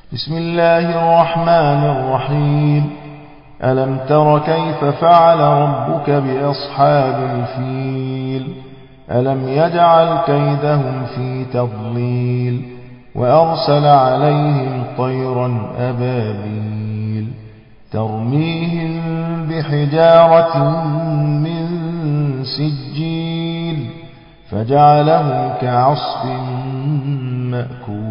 بسم الله الرحمن الرحيم. ألم تر كيف فعل ربك بأصحاب الفيل؟ ألم يجعل كيدهم في تضليل وأرسل عليهم طيرا أبابيل ترميهم بحجارة من سجيل فجعلهم كعصف مأكول.